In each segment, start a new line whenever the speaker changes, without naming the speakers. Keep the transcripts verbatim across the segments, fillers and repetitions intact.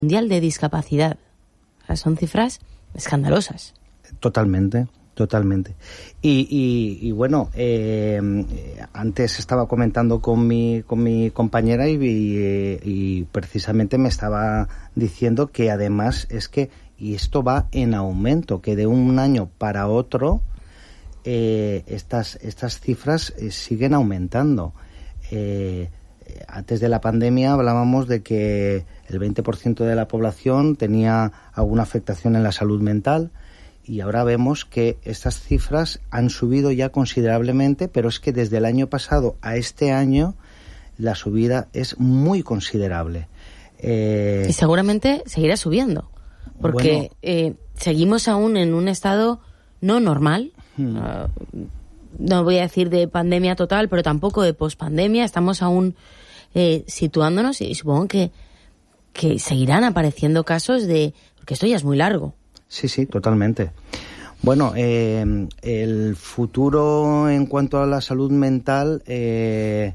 Mundial de Discapacidad. O sea, son cifras escandalosas.
Totalmente, totalmente. Y, y, y bueno, eh, antes estaba comentando con mi, con mi compañera y, y, y precisamente me estaba diciendo que además es que, y esto va en aumento, que de un año para otro eh, estas, estas cifras eh, siguen aumentando. Eh, Antes de la pandemia hablábamos de que el veinte por ciento de la población tenía alguna afectación en la salud mental y ahora vemos que estas cifras han subido ya considerablemente, pero es que desde el año pasado a este año la subida es muy considerable.
Eh, y seguramente seguirá subiendo, porque bueno, eh, seguimos aún en un estado no normal. Hmm. Uh, no voy a decir de pandemia total, pero tampoco de pospandemia. Estamos aún eh, situándonos y supongo que, que seguirán apareciendo casos de... Porque esto ya es muy largo.
Sí, sí, totalmente. Bueno, eh, el futuro en cuanto a la salud mental eh,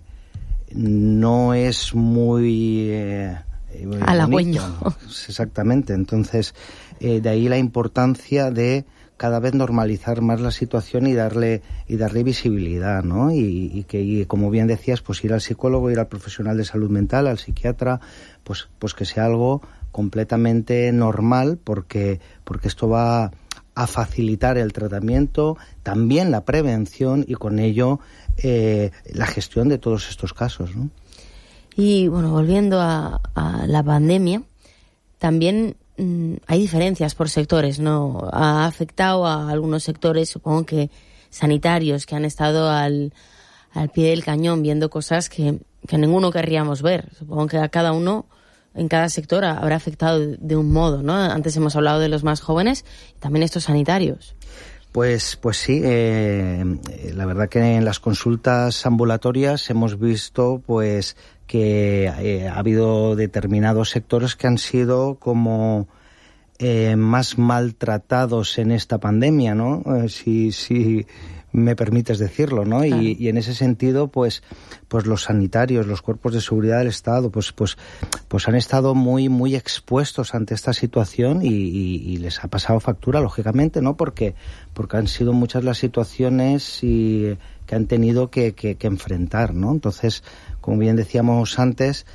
no es muy... Eh,
halagüeño.
Exactamente. Entonces, eh, de ahí la importancia de cada vez normalizar más la situación y darle y darle visibilidad, ¿no? Y, y que, y como bien decías, pues ir al psicólogo, ir al profesional de salud mental, al psiquiatra, pues pues que sea algo completamente normal, porque porque esto va a facilitar el tratamiento, también la prevención y con ello eh, la gestión de todos estos casos, ¿no?
Y bueno, volviendo a, a la pandemia, también hay diferencias por sectores, ¿no? Ha afectado a algunos sectores, supongo que sanitarios, que han estado al, al pie del cañón viendo cosas que, que ninguno querríamos ver. Supongo que a cada uno, en cada sector, habrá afectado de, de un modo, ¿no? Antes hemos hablado de los más jóvenes, y también estos sanitarios.
Pues, pues sí, eh, la verdad que en las consultas ambulatorias hemos visto, pues, que eh, ha habido determinados sectores que han sido como eh, más maltratados en esta pandemia, ¿no? Eh, si, si me permites decirlo, ¿no? Claro. Y, y en ese sentido, pues, pues los sanitarios, los cuerpos de seguridad del Estado, pues, pues, pues han estado muy, muy expuestos ante esta situación y, y, y les ha pasado factura, lógicamente, ¿no? Porque, porque han sido muchas las situaciones y que han tenido que, que, que enfrentar, ¿no? Entonces, como bien decíamos antes,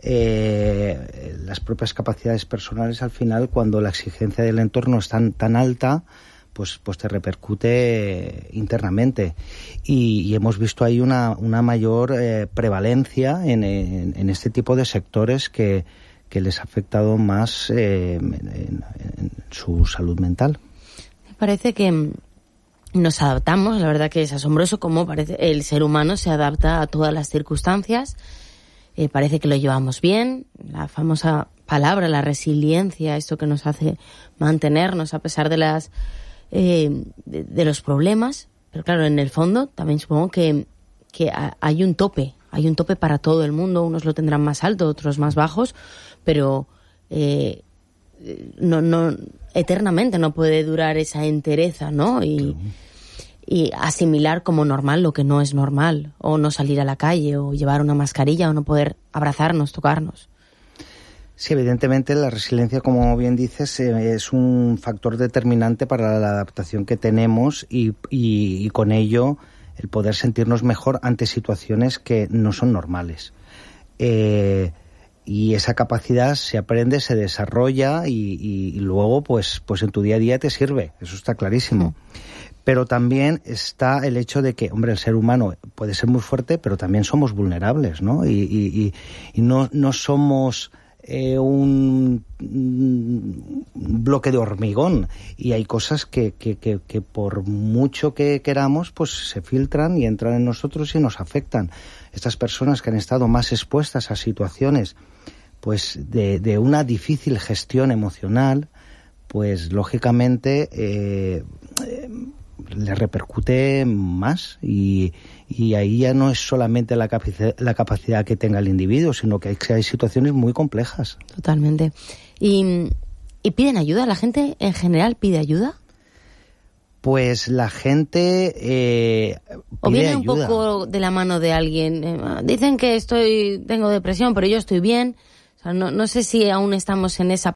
eh, las propias capacidades personales, al final, cuando la exigencia del entorno es tan, tan alta, pues, pues te repercute internamente. Y, y hemos visto ahí una, una mayor eh, prevalencia en, en, en este tipo de sectores que, que les ha afectado más eh, en, en su salud mental.
Me parece que nos adaptamos, la verdad que es asombroso cómo parece el ser humano se adapta a todas las circunstancias. Eh, parece que lo llevamos bien, la famosa palabra, la resiliencia, esto que nos hace mantenernos a pesar de las eh, de, de los problemas. Pero claro, en el fondo también supongo que, que hay un tope, hay un tope para todo el mundo. Unos lo tendrán más alto, otros más bajos, pero eh, no, no eternamente no puede durar esa entereza, ¿no? Y sí. Y asimilar como normal lo que no es normal, o no salir a la calle, o llevar una mascarilla, o no poder abrazarnos, tocarnos.
Sí, evidentemente la resiliencia, como bien dices, eh, es un factor determinante para la adaptación que tenemos y, y, y con ello el poder sentirnos mejor ante situaciones que no son normales. Eh, y esa capacidad se aprende, se desarrolla y, y, y luego pues, pues en tu día a día te sirve, eso está clarísimo. Mm. Pero también está el hecho de que, hombre, el ser humano puede ser muy fuerte, pero también somos vulnerables, ¿no? Y, y, y no, no somos eh, un, un bloque de hormigón. Y hay cosas que, que, que, que por mucho que queramos, pues se filtran y entran en nosotros y nos afectan. Estas personas que han estado más expuestas a situaciones, pues, de, de una difícil gestión emocional, pues, lógicamente, eh, eh le repercute más y, y ahí ya no es solamente la capacidad, la capacidad que tenga el individuo, sino que hay, que hay situaciones muy complejas.
Totalmente. ¿Y, ¿Y piden ayuda? ¿La gente en general pide ayuda?
Pues la gente eh, pide
¿O viene
ayuda.
Un poco de la mano de alguien? Eh, dicen que estoy tengo depresión, pero yo estoy bien. O sea, no, no sé si aún estamos en esa